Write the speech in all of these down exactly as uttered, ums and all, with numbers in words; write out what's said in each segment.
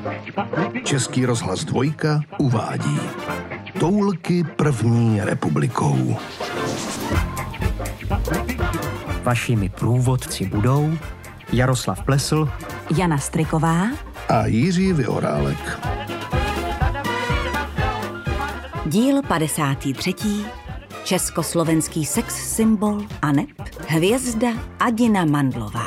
Český rozhlas Dvojka uvádí Toulky první republikou. Vašimi průvodci budou Jaroslav Plesl, Jana Striková a Jiří Vyhorálek. Díl padesátý třetí. Československý sex symbol a neb hvězda Adina Mandlová.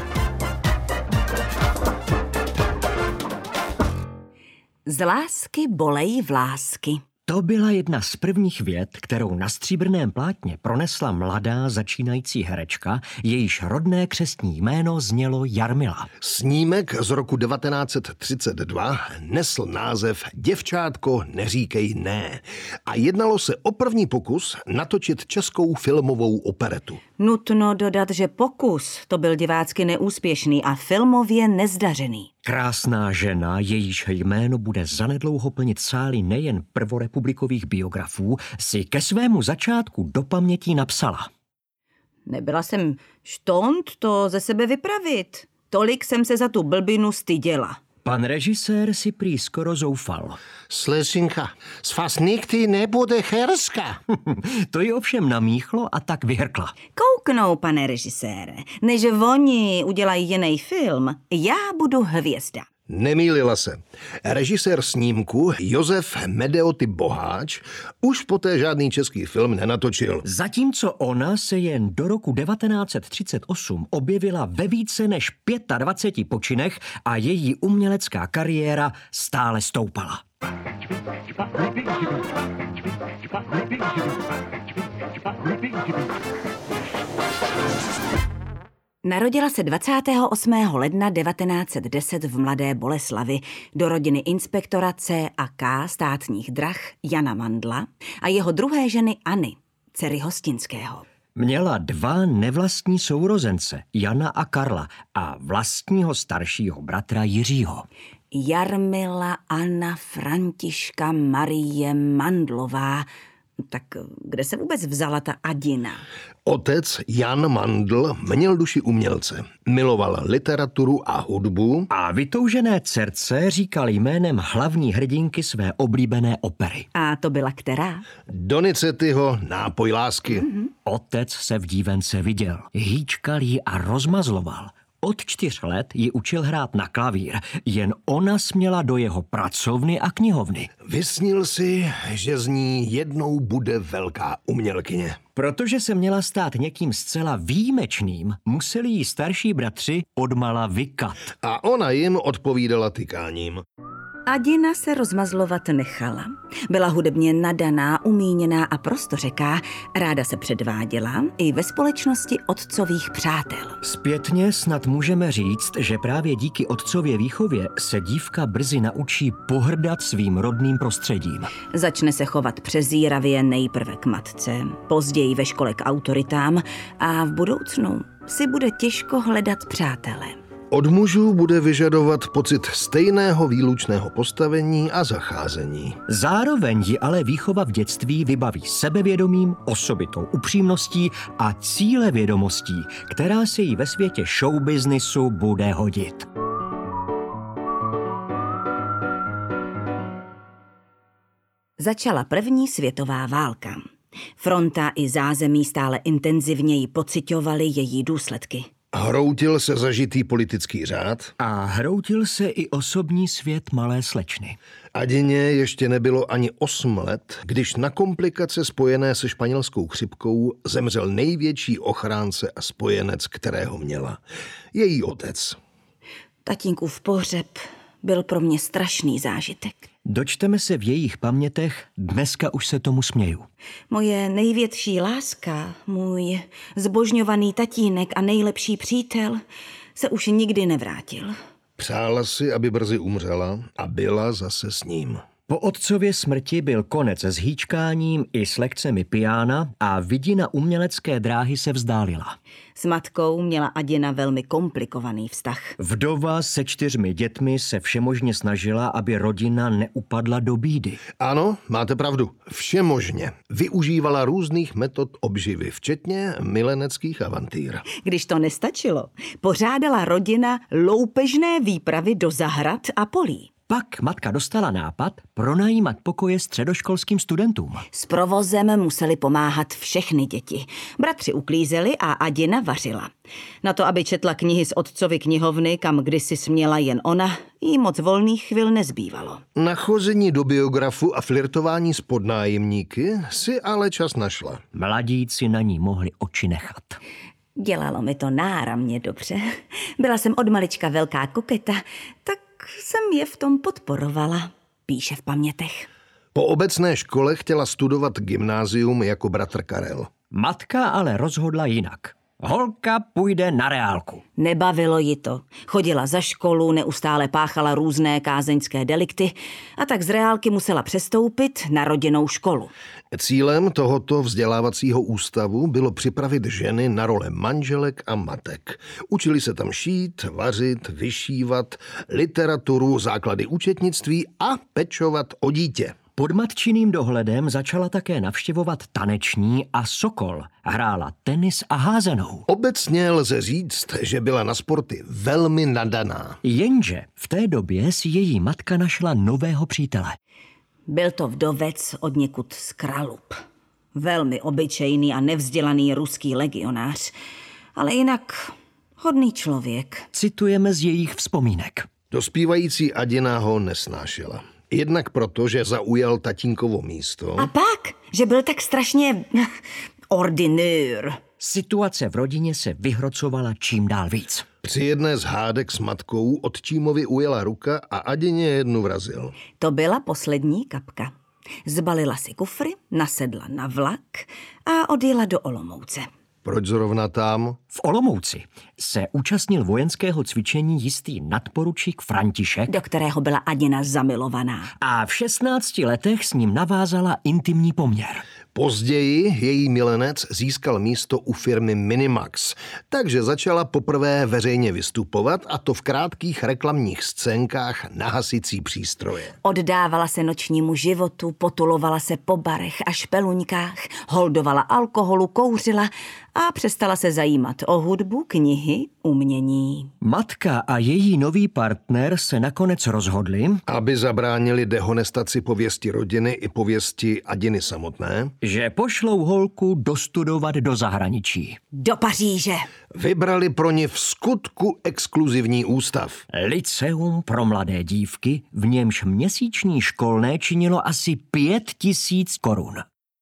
Z lásky bolej vlásky. To byla jedna z prvních vět, kterou na stříbrném plátně pronesla mladá začínající herečka, jejíž rodné křestní jméno znělo Jarmila. Snímek z roku devatenáct set třicet dva nesl název Děvčátko, neříkej ne a jednalo se o první pokus natočit českou filmovou operetu. Nutno dodat, že pokus to byl divácky neúspěšný a filmově nezdařený. Krásná žena, jejíž jméno bude zanedlouho plnit sály nejen prvorepublikových biografů, si ke svému začátku do paměti napsala. Nebyla jsem štont to ze sebe vypravit. Tolik jsem se za tu blbinu styděla. Pan režisér si prý skoro zoufal. Slešinka, z vás nikdy nebude herska. To ji ovšem namíchlo a tak vyhrkla. Kouknou, pane režisére, než oni udělají jiný film, já budu hvězda. Nemýlila se. Režisér snímku Josef Medeoty Boháč už poté žádný český film nenatočil. Zatímco ona se jen do roku devatenáct set třicet osm objevila ve více než dvaceti pěti počinech a její umělecká kariéra stále stoupala. Narodila se dvacátého osmého ledna devatenáct set deset v Mladé Boleslavi do rodiny inspektora C a K státních drah Jana Mandla a jeho druhé ženy Anny, dcery Hostinského. Měla dva nevlastní sourozence, Jana a Karla, a vlastního staršího bratra Jiřího. Jarmila Anna Františka Marie Mandlová. Tak kde se vůbec vzala ta Adina? Otec Jan Mandl měl duši umělce, miloval literaturu a hudbu a vytoužené dcerce říkal jménem hlavní hrdinky své oblíbené opery. A to byla která? Donizettiho Nápoj lásky. Mm-hmm. Otec se v dívence viděl, hýčkal ji a rozmazloval. Od čtyř let ji učil hrát na klavír, jen ona směla do jeho pracovny a knihovny. Vysnil si, že z ní jednou bude velká umělkyně. Protože se měla stát někým zcela výjimečným, museli jí starší bratři odmala vykat. A ona jim odpovídala tykáním. Adina se rozmazlovat nechala. Byla hudebně nadaná, umíněná a prostořeká, ráda se předváděla i ve společnosti otcových přátel. Zpětně snad můžeme říct, že právě díky otcově výchově se dívka brzy naučí pohrdat svým rodným prostředím. Začne se chovat přezíravě nejprve k matce, později ve škole k autoritám a v budoucnu si bude těžko hledat přátele. Od mužů bude vyžadovat pocit stejného výlučného postavení a zacházení. Zároveň ji ale výchova v dětství vybaví sebevědomím, osobitou upřímností a cílevědomostí, která se jí ve světě showbiznisu bude hodit. Začala první světová válka. Fronta i zázemí stále intenzivněji pociťovaly její důsledky. Hroutil se zažitý politický řád. A hroutil se i osobní svět malé slečny. Adině ještě nebylo ani osm let, když na komplikace spojené se španělskou chřipkou zemřel největší ochránce a spojenec, kterého měla. Její otec. Tatínkův pohřeb byl pro mě strašný zážitek. Dočteme se v jejich pamětech, dneska už se tomu směju. Moje největší láska, můj zbožňovaný tatínek a nejlepší přítel se už nikdy nevrátil. Přála si, aby brzy umřela a byla zase s ním. Po otcově smrti byl konec s hýčkáním i s lekcemi piána a vidina umělecké dráhy se vzdálila. S matkou měla Adina velmi komplikovaný vztah. Vdova se čtyřmi dětmi se všemožně snažila, aby rodina neupadla do bídy. Ano, máte pravdu. Všemožně. Využívala různých metod obživy, včetně mileneckých avantýr. Když to nestačilo, pořádala rodina loupežné výpravy do zahrad a polí. Pak matka dostala nápad pronajímat pokoje středoškolským studentům. S provozem museli pomáhat všechny děti. Bratři uklízeli a Adina vařila. Na to, aby četla knihy z otcovy knihovny, kam kdysi směla jen ona, jí moc volných chvil nezbývalo. Na chození do biografu a flirtování s podnájemníky si ale čas našla. Mladíci na ní mohli oči nechat. Dělalo mi to náramně dobře. Byla jsem od malička velká koketa, tak jsem je v tom podporovala, píše v pamětech. Po obecné škole chtěla studovat gymnázium jako bratr Karel. Matka ale rozhodla jinak. Holka půjde na reálku. Nebavilo ji to. Chodila za školu, neustále páchala různé kázeňské delikty a tak z reálky musela přestoupit na rodinnou školu. Cílem tohoto vzdělávacího ústavu bylo připravit ženy na role manželek a matek. Učili se tam šít, vařit, vyšívat, literaturu, základy účetnictví a pečovat o dítě. Pod matčiným dohledem začala také navštěvovat taneční a Sokol. Hrála tenis a házenou. Obecně lze říct, že byla na sporty velmi nadaná. Jenže v té době si její matka našla nového přítele. Byl to vdovec od někud z Kralup. Velmi obyčejný a nevzdělaný ruský legionář. Ale jinak hodný člověk. Citujeme z jejich vzpomínek. Dospívající Adina ho nesnášela. Jednak proto, že zaujal tatínkovo místo. A pak, že byl tak strašně ordinár. Situace v rodině se vyhrocovala čím dál víc. Při jedné z hádek s matkou otčímovi ujela ruka a Adině jednu vrazil. To byla poslední kapka. Zbalila si kufry, nasedla na vlak a odjela do Olomouce. Proč zrovna tam? V Olomouci se účastnil vojenského cvičení jistý nadporučík František, do kterého byla Adina zamilovaná. A v šestnácti letech s ním navázala intimní poměr. Později její milenec získal místo u firmy Minimax, takže začala poprvé veřejně vystupovat, a to v krátkých reklamních scénkách na hasicí přístroje. Oddávala se nočnímu životu, potulovala se po barech a špeluňkách, holdovala alkoholu, kouřila a přestala se zajímat o hudbu, knihy, umění. Matka a její nový partner se nakonec rozhodli, aby zabránili dehonestaci pověsti rodiny i pověsti Adiny samotné, že pošlou holku dostudovat do zahraničí. Do Paříže. Vybrali pro ně v skutku exkluzivní ústav. Lyceum pro mladé dívky, v němž měsíční školné činilo asi pět tisíc korun.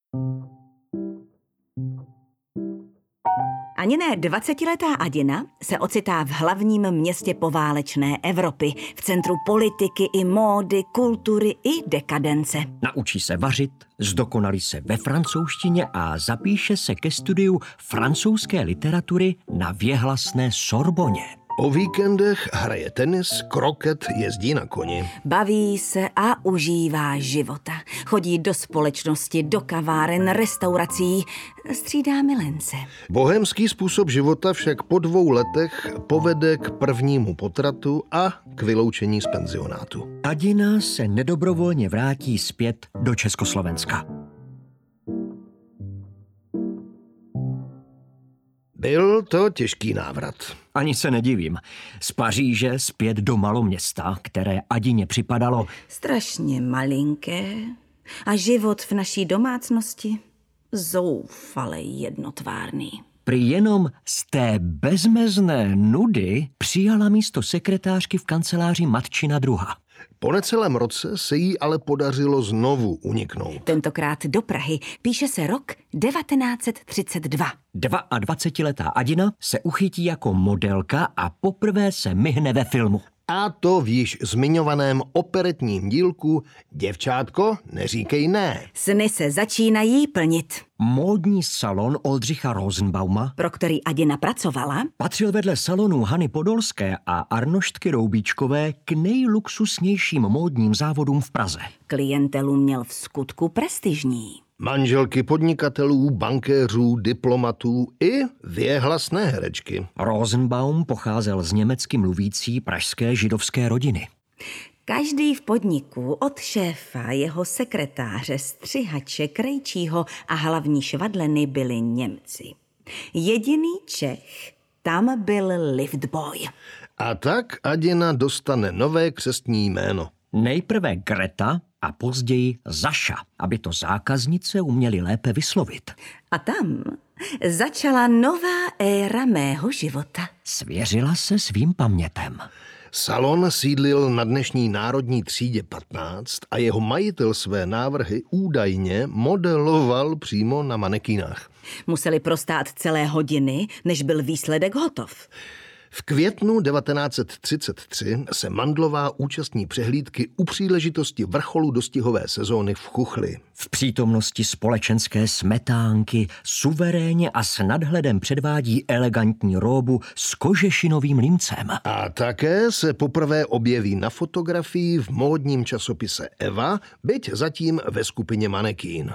Ani ne dvacetiletá Adina se ocitá v hlavním městě poválečné Evropy, v centru politiky i módy, kultury i dekadence. Naučí se vařit, zdokonalí se ve francouzštině a zapíše se ke studiu francouzské literatury na věhlasné Sorboně. O víkendech hraje tenis, kroket, jezdí na koni. Baví se a užívá života. Chodí do společnosti, do kaváren, restaurací, střídá milence. Bohemský způsob života však po dvou letech povede k prvnímu potratu a k vyloučení z penzionátu. Adina se nedobrovolně vrátí zpět do Československa. Byl to těžký návrat. Ani se nedivím. Z Paříže zpět do maloměsta, které Adině připadalo strašně malinké a život v naší domácnosti zoufale jednotvárný. Prý jenom z té bezmezné nudy přijala místo sekretářky v kanceláři matčina druha. Po necelém roce se jí ale podařilo znovu uniknout. Tentokrát do Prahy. Píše se rok devatenáct set třicet dva. dvaadvacetiletá Adina se uchytí jako modelka a poprvé se myhne ve filmu. A to v již zmiňovaném operetním dílku Děvčátko, neříkej ne. Sny se začínají plnit. Módní salon Oldřicha Rosenbauma, pro který Adina pracovala, patřil vedle salonů Hany Podolské a Arnoštky Roubíčkové k nejluxusnějším módním závodům v Praze. Klientelu měl v skutku prestižní. Manželky podnikatelů, bankéřů, diplomatů i věhlasné herečky. Rosenbaum pocházel z německy mluvící pražské židovské rodiny. Každý v podniku, od šéfa, jeho sekretáře, střihače, krejčího a hlavní švadleny byli Němci. Jediný Čech tam byl liftboy. A tak Adina dostane nové křestní jméno. Nejprve Greta a později Zaša, aby to zákaznice uměly lépe vyslovit. A tam začala nová éra mého života. Svěřila se svým pamětem. Salon sídlil na dnešní národní třídě patnáct a jeho majitel své návrhy údajně modeloval přímo na manekínách. Museli prostát celé hodiny, než byl výsledek hotov. V květnu devatenáct set třicet tři se Mandlová účastní přehlídky u příležitosti vrcholu dostihové sezóny v Chuchli. V přítomnosti společenské smetánky suverénně a s nadhledem předvádí elegantní róbu s kožešinovým límcem. A také se poprvé objeví na fotografii v módním časopise Eva, byť zatím ve skupině manekín.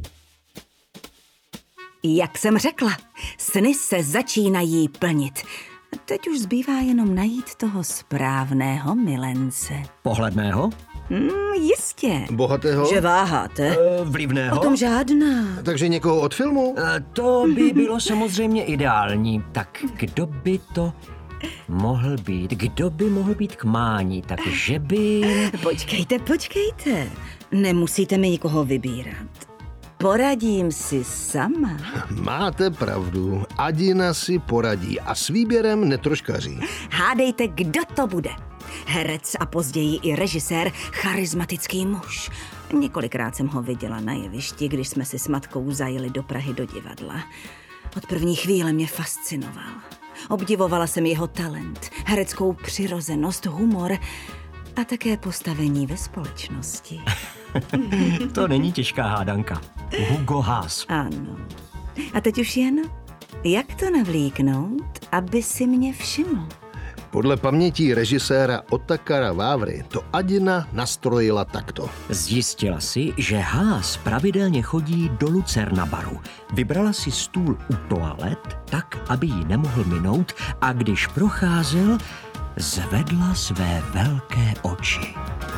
Jak jsem řekla, sny se začínají plnit. Teď už zbývá jenom najít toho správného milence. Pohledného? Hmm, jistě. Bohatého? Že váháte. E, vlivného? O tom žádná. Takže někoho od filmu? E, to by bylo samozřejmě ideální. Tak kdo by to mohl být? Kdo by mohl být k mání? Takže by... Počkejte, počkejte. Nemusíte mi nikoho vybírat. Poradím si sama. Máte pravdu. Adina si poradí a s výběrem netroškaří. Hádejte, kdo to bude. Herec a později i režisér, charismatický muž. Několikrát jsem ho viděla na jevišti, když jsme si s matkou zajeli do Prahy do divadla. Od první chvíle mě fascinoval. Obdivovala jsem jeho talent, hereckou přirozenost, humor a také postavení ve společnosti. To není těžká hádanka. Hugo Haas. Ano. A teď už jen, jak to navlíknout, aby si mě všiml? Podle pamětí režiséra Otakara Vávry to Adina nastrojila takto. Zjistila si, že Haas pravidelně chodí do Lucerna baru. Vybrala si stůl u toalet, tak, aby ji nemohl minout, a když procházel, zvedla své velké oči.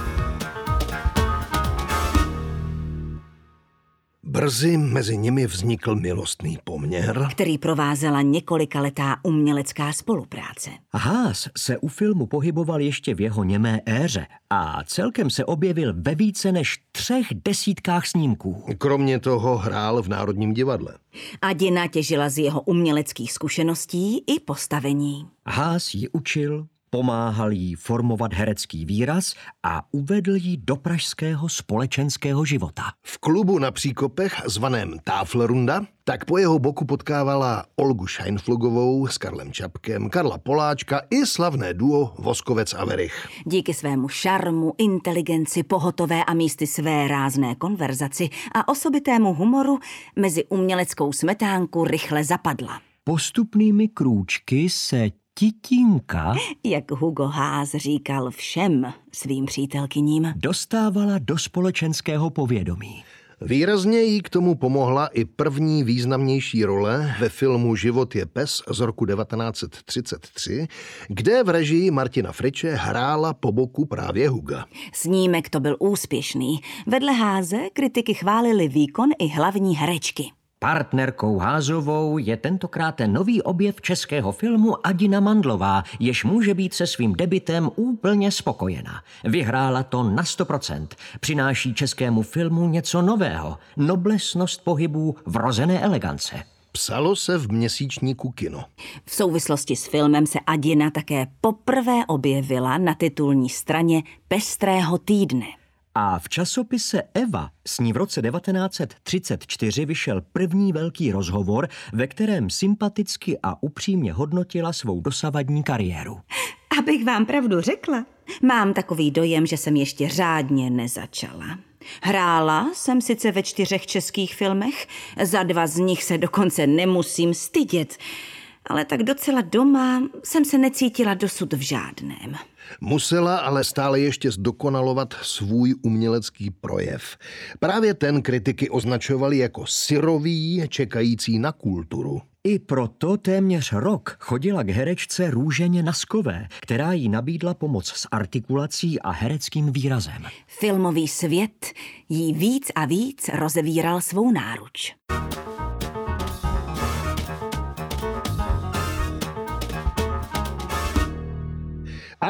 Brzy mezi nimi vznikl milostný poměr, který provázela několikaletá umělecká spolupráce. Haas se u filmu pohyboval ještě v jeho němé éře a celkem se objevil ve více než třech desítkách snímků. Kromě toho hrál v Národním divadle. Adina těžila z jeho uměleckých zkušeností i postavení. Haas ji učil, pomáhal jí formovat herecký výraz a uvedl ji do pražského společenského života. V klubu na Příkopech zvaném Táflerunda tak po jeho boku potkávala Olgu Scheinflugovou s Karlem Čapkem, Karla Poláčka i slavné duo Voskovec a Werich. Díky svému šarmu, inteligenci, pohotové a místy své rázné konverzaci a osobitému humoru mezi uměleckou smetánku rychle zapadla. Postupnými krůčky se Titinka, jak Hugo Haas říkal všem svým přítelkyním, dostávala do společenského povědomí. Výrazně jí k tomu pomohla i první významnější role ve filmu Život je pes z roku devatenáct set třicet tři, kde v režii Martina Friče hrála po boku právě Huga. Snímek to byl úspěšný. Vedle Haase kritiky chválili výkon i hlavní herečky. Partnerkou Haasovou je tentokrát nový objev českého filmu Adina Mandlová, jež může být se svým debutem úplně spokojená. Vyhrála to na sto procent. Přináší českému filmu něco nového. Noblesnost pohybů vrozené elegance. Psalo se v měsíčníku Kino. V souvislosti s filmem se Adina také poprvé objevila na titulní straně Pestrého týdne. A v časopise Eva s ní v roce devatenáct set třicet čtyři vyšel první velký rozhovor, ve kterém sympaticky a upřímně hodnotila svou dosavadní kariéru. Abych vám pravdu řekla, mám takový dojem, že jsem ještě řádně nezačala. Hrála jsem sice ve čtyřech českých filmech, za dva z nich se dokonce nemusím stydět, ale tak docela doma jsem se necítila dosud v žádném. Musela ale stále ještě zdokonalovat svůj umělecký projev. Právě ten kritiky označovali jako syrový, čekající na kulturu. I proto téměř rok chodila k herečce Růženě Naskové, která jí nabídla pomoc s artikulací a hereckým výrazem. Filmový svět jí víc a víc rozevíral svou náruč.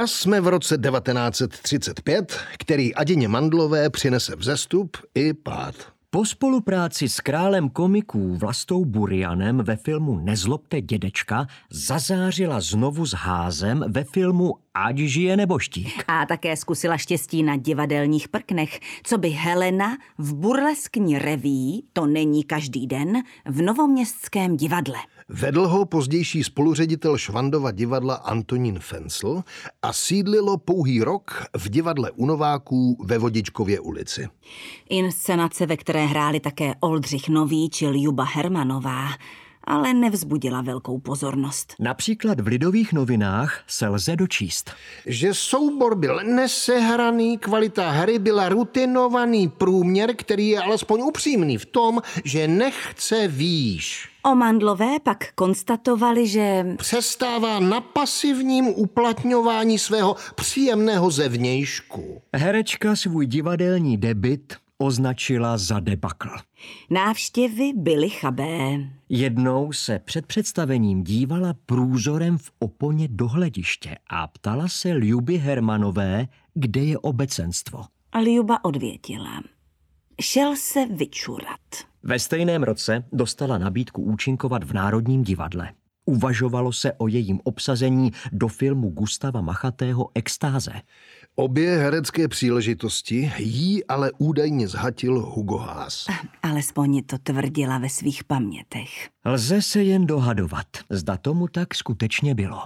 A jsme v roce devatenáct set třicet pět, který Adině Mandlové přinese vzestup i pád. Po spolupráci s králem komiků Vlastou Burianem ve filmu Nezlobte dědečka zazářila znovu s házem ve filmu Ať žije neboštík. A také zkusila štěstí na divadelních prknech, co by Helena v burleskní reví To není každý den v Novoměstském divadle. Vedl ho pozdější spoluředitel Švandova divadla Antonín Fencl a sídlilo pouhý rok v divadle u Nováků ve Vodičkově ulici. Inscenace, ve které hráli také Oldřich Nový či Ljuba Hermanová, ale nevzbudila velkou pozornost. Například v Lidových novinách se lze dočíst, že soubor byl nesehraný, kvalita hry byla rutinovaný průměr, který je alespoň upřímný v tom, že nechce výš. O Mandlové pak konstatovali, že přestává na pasivním uplatňování svého příjemného zevnějšku. Herečka svůj divadelní debut označila za debakl. Návštěvy byly chabé. Jednou se před představením dívala průzorem v oponě do hlediště a ptala se Ljuby Hermanové, kde je obecenstvo. A Ljuba odvětila. Šel se vyčurat. Ve stejném roce dostala nabídku účinkovat v Národním divadle. Uvažovalo se o jejím obsazení do filmu Gustava Machatého Extáze. Obě herecké příležitosti jí ale údajně zhatil Hugo Haas. Alespoň to tvrdila ve svých pamětech. Lze se jen dohadovat, zda tomu tak skutečně bylo.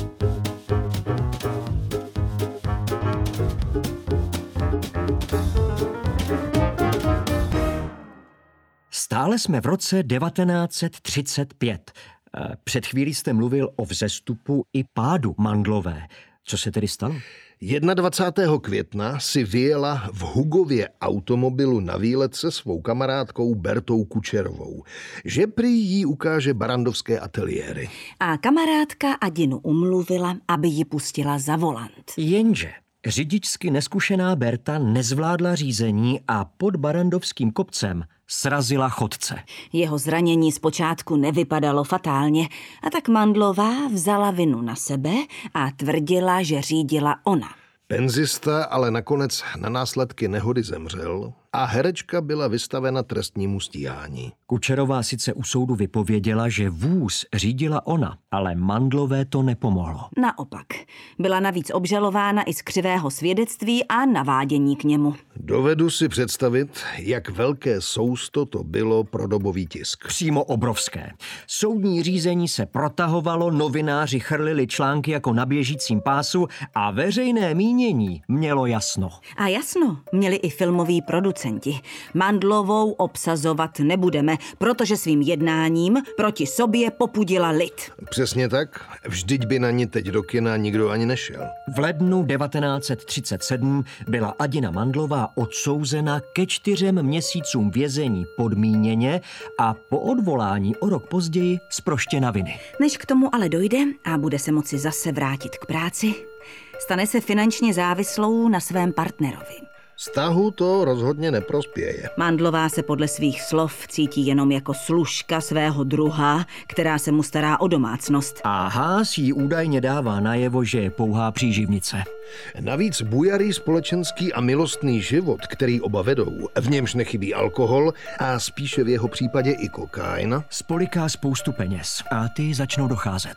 Stále jsme v roce devatenáct set třicet pět. Před chvílí jste mluvil o vzestupu i pádu Mandlové. Co se tedy stalo? dvacátého prvního května si vyjela v Hugově automobilu na výlet se svou kamarádkou Bertou Kučerovou, že prý jí ukáže barandovské ateliéry. A kamarádka Adinu umluvila, aby ji pustila za volant. Jenže řidičsky neskušená Berta nezvládla řízení a pod Barandovským kopcem srazila chodce. Jeho zranění zpočátku nevypadalo fatálně, a tak Mandlová vzala vinu na sebe a tvrdila, že řídila ona. Penzista ale nakonec na následky nehody zemřel a herečka byla vystavena trestnímu stíhání. Kučerová sice u soudu vypověděla, že vůz řídila ona, ale Mandlové to nepomohlo. Naopak. Byla navíc obžalována i z křivého svědectví a navádění k němu. Dovedu si představit, jak velké sousto to bylo pro dobový tisk. Přímo obrovské. Soudní řízení se protahovalo, novináři chrlili články jako na běžícím pásu a veřejné mínění mělo jasno. A jasno měli i filmoví producenti. Mandlovou obsazovat nebudeme, protože svým jednáním proti sobě popudila lid. Přesně tak. Vždyť by na ní teď do kina nikdo ani nešel. V lednu devatenáct set třicet sedm byla Adina Mandlová odsouzena ke čtyřem měsícům vězení podmíněně a po odvolání o rok později zproštěna viny. Než k tomu ale dojde a bude se moci zase vrátit k práci, stane se finančně závislou na svém partnerovi. Vztahu to rozhodně neprospěje. Mandlová se podle svých slov cítí jenom jako služka svého druha, která se mu stará o domácnost. A Haas jí údajně dává najevo, že je pouhá příživnice. Navíc bujarý společenský a milostný život, který oba vedou, v němž nechybí alkohol a spíše v jeho případě i kokain, spoliká spoustu peněz a ty začnou docházet.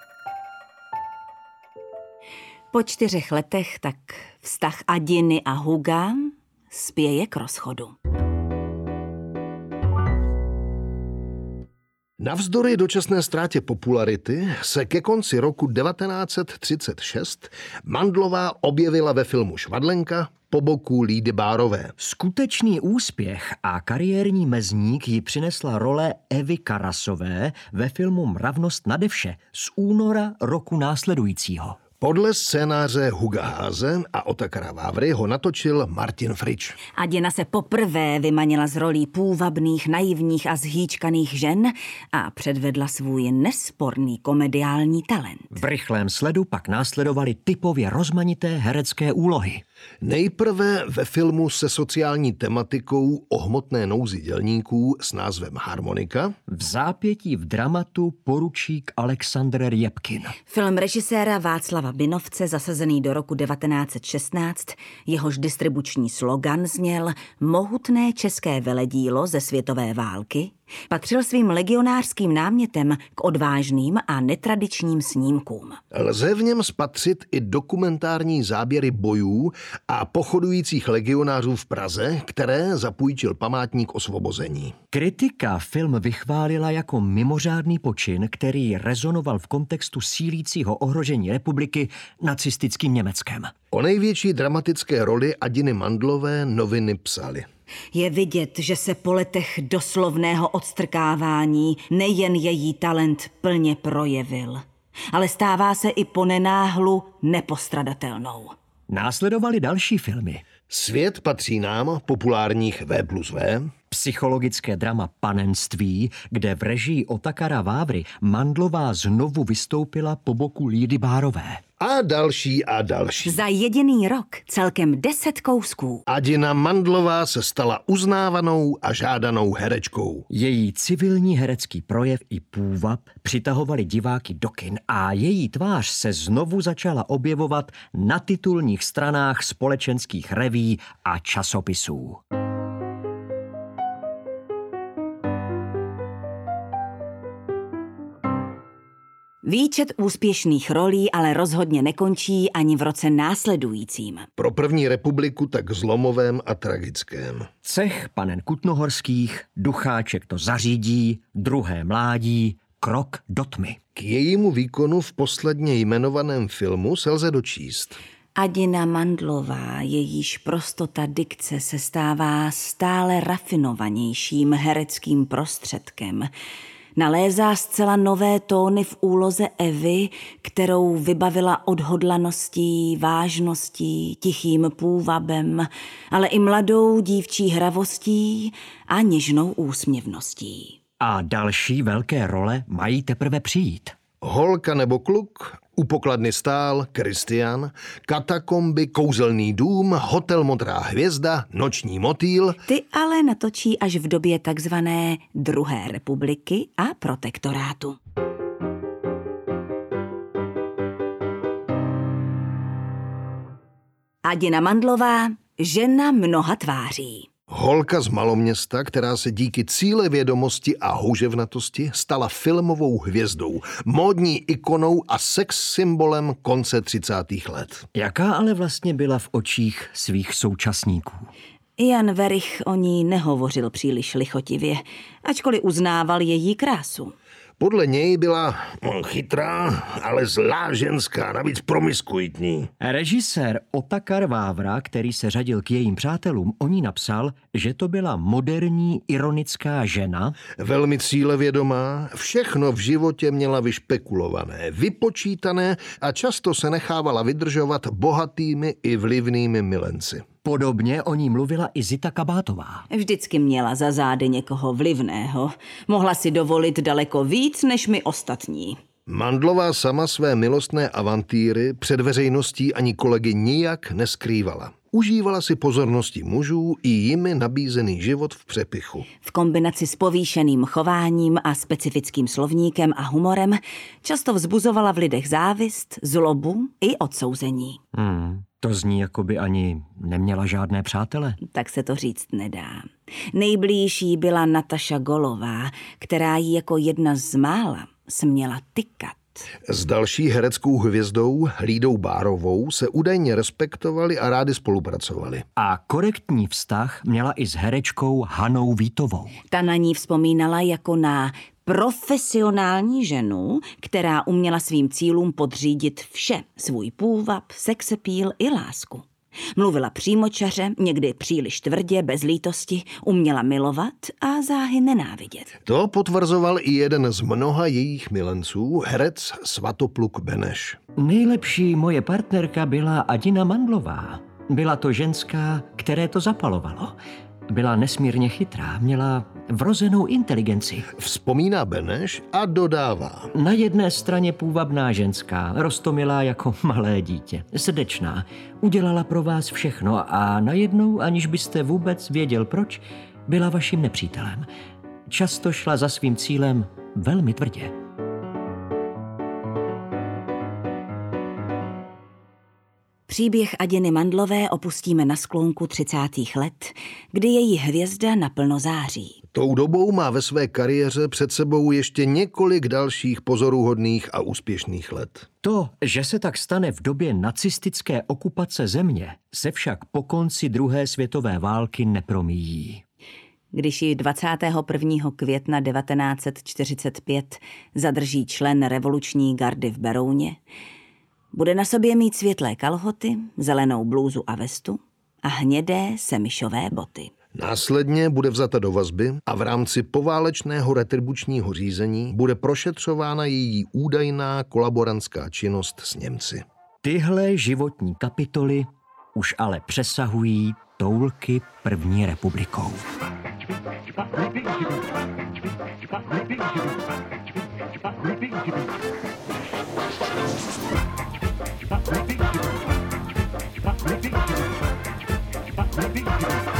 Po čtyřech letech tak vztah Adiny a Huga spěje k rozchodu. Navzdory dočasné ztrátě popularity se ke konci roku devatenáct set třicet šest Mandlová objevila ve filmu Švadlenka po boku Lídy Bárové. Skutečný úspěch a kariérní mezník jí přinesla role Evy Karasové ve filmu Mravnost nade vše z února roku následujícího. Podle scénáře Huga Haase a Otakara Vávry ho natočil Martin Frič. Adina se poprvé vymanila z rolí půvabných, naivních a zhýčkaných žen a předvedla svůj nesporný komediální talent. V rychlém sledu pak následovaly typově rozmanité herecké úlohy. Nejprve ve filmu se sociální tematikou o hmotné nouzi dělníků s názvem Harmonika. V zápětí v dramatu poručík Alexandr Rjepkin. Film režiséra Václava Binovce, zasazený do roku devatenáct set šestnáct, jehož distribuční slogan zněl Mohutné české veledílo ze světové války, patřil svým legionářským námětem k odvážným a netradičním snímkům. Lze v něm spatřit i dokumentární záběry bojů a pochodujících legionářů v Praze, které zapůjčil památník osvobození. Kritika film vychválila jako mimořádný počin, který rezonoval v kontextu sílícího ohrožení republiky nacistickým Německem. O největší dramatické roli Adiny Mandlové noviny psaly. Je vidět, že se po letech doslovného odstrkávání nejen její talent plně projevil, ale stává se i po nenáhlu nepostradatelnou. Následovaly další filmy. Svět patří nám, populárních V plus V, Psychologické drama Panenství, kde v režii Otakara Vávry Mandlová znovu vystoupila po boku Lídy Bárové. A další a další. Za jediný rok celkem deset kousků. Adina Mandlová se stala uznávanou a žádanou herečkou. Její civilní herecký projev i půvab přitahovali diváky do kin a její tvář se znovu začala objevovat na titulních stranách společenských reví a časopisů. Výčet úspěšných rolí ale rozhodně nekončí ani v roce následujícím. Pro první republiku tak zlomovém a tragickém. Cech panen Kutnohorských, Ducháček to zařídí, Druhé mládí, Krok do tmy. K jejímu výkonu v posledně jmenovaném filmu se lze dočíst. Adina Mandlová, jejíž prostota dikce se stává stále rafinovanějším hereckým prostředkem, nalézá zcela nové tóny v úloze Evy, kterou vybavila odhodlaností, vážností, tichým půvabem, ale i mladou dívčí hravostí a něžnou úsměvností. A další velké role mají teprve přijít. Holka nebo kluk, U pokladny stál Kristian, Katakomby, Kouzelný dům, Hotel Modrá hvězda, Noční motýl. Ty ale natočí až v době takzvané druhé republiky a protektorátu. Adina Mandlová, žena mnoha tváří. Holka z maloměsta, která se díky cílevědomosti a houževnatosti stala filmovou hvězdou, módní ikonou a sex symbolem konce třicátých let. Jaká ale vlastně byla v očích svých současníků? Jan Werich o ní nehovořil příliš lichotivě, ačkoliv uznával její krásu. Podle něj byla chytrá, ale zlá ženská, navíc promiskuitní. Režisér Otakar Vávra, který se řadil k jejím přátelům, o ní napsal, že to byla moderní, ironická žena. Velmi cílevědomá, všechno v životě měla vyšpekulované, vypočítané a často se nechávala vydržovat bohatými i vlivnými milenci. Podobně o ní mluvila i Zita Kabátová. Vždycky měla za zády někoho vlivného. Mohla si dovolit daleko víc než my ostatní. Mandlová sama své milostné avantýry před veřejností ani kolegy nijak neskrývala. Užívala si pozornosti mužů i jimi nabízený život v přepichu. V kombinaci s povýšeným chováním a specifickým slovníkem a humorem často vzbuzovala v lidech závist, zlobu i odsouzení. Hmm. To zní, jako by ani neměla žádné přátele. Tak se to říct nedá. Nejblíž jí byla Nataša Golová, která jí jako jedna z mála směla tykat. S další hereckou hvězdou Lídou Bárovou se údajně respektovali a rádi spolupracovali. A korektní vztah měla i s herečkou Hanou Vítovou. Ta na ní vzpomínala jako na profesionální ženu, která uměla svým cílům podřídit vše, svůj půvab, sexapíl i lásku. Mluvila přímočaře, někdy příliš tvrdě, bez lítosti, uměla milovat a záhy nenávidět. To potvrzoval i jeden z mnoha jejich milenců, herec Svatopluk Beneš. Nejlepší moje partnerka byla Adina Mandlová. Byla to ženská, které to zapalovalo. Byla nesmírně chytrá, měla vrozenou inteligenci. Vzpomíná Beneš a dodává. Na jedné straně půvabná ženská, roztomilá jako malé dítě, srdečná, udělala pro vás všechno a najednou, aniž byste vůbec věděl proč, byla vaším nepřítelem. Často šla za svým cílem velmi tvrdě. Příběh Adiny Mandlové opustíme na sklonku třicátých let, kdy její hvězda naplno září. Tou dobou má ve své kariéře před sebou ještě několik dalších pozoruhodných a úspěšných let. To, že se tak stane v době nacistické okupace země, se však po konci druhé světové války nepromíjí. Když ji dvacátého prvního května devatenáct set čtyřicet pět zadrží člen revoluční gardy v Berouně, bude na sobě mít světlé kalhoty, zelenou blůzu a vestu a hnědé semišové boty. Následně bude vzata do vazby a v rámci poválečného retribučního řízení bude prošetřována její údajná kolaborantská činnost s Němci. Tyhle životní kapitoly už ale přesahují toulky první republikou. Big